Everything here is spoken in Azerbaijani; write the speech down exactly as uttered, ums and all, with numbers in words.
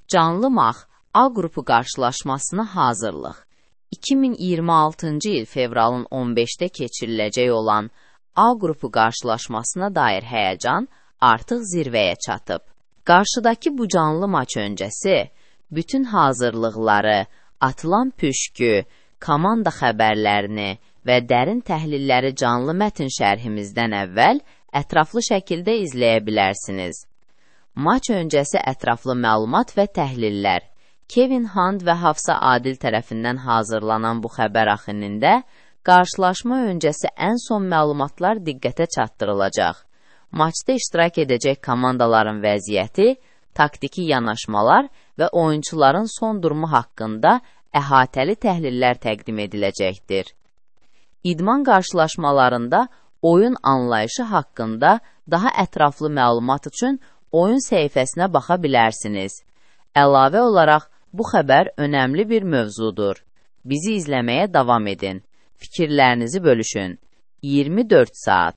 Canlı A qrupu qarşılaşmasına hazırlıq. iki min iyirmi altıncı il fevralın on beşdə keçiriləcək olan A qrupu qarşılaşmasına dair həyəcan artıq zirvəyə çatıb. Qarşıdakı bu canlı maç öncəsi bütün hazırlıqları, atılan püşkü, komanda xəbərlərini və dərin təhlilləri canlı mətn şərhimizdən əvvəl ətraflı şəkildə izləyə bilərsiniz. Maç öncəsi ətraflı məlumat və təhlillər Kevin Hand və Hafsa Adil tərəfindən hazırlanan bu xəbər axınında qarşılaşma öncəsi ən son məlumatlar diqqətə çatdırılacaq. Maçda iştirak edəcək komandaların vəziyyəti, taktiki yanaşmalar və oyunçuların son durumu haqqında əhatəli təhlillər təqdim ediləcəkdir. İdman qarşılaşmalarında oyun anlayışı haqqında daha ətraflı məlumat üçün oyun səhifəsinə baxa bilərsiniz. Əlavə olaraq, bu xəbər önəmli bir mövzudur. Bizi izləməyə davam edin. Fikirlərinizi bölüşün. iyirmi dörd saat.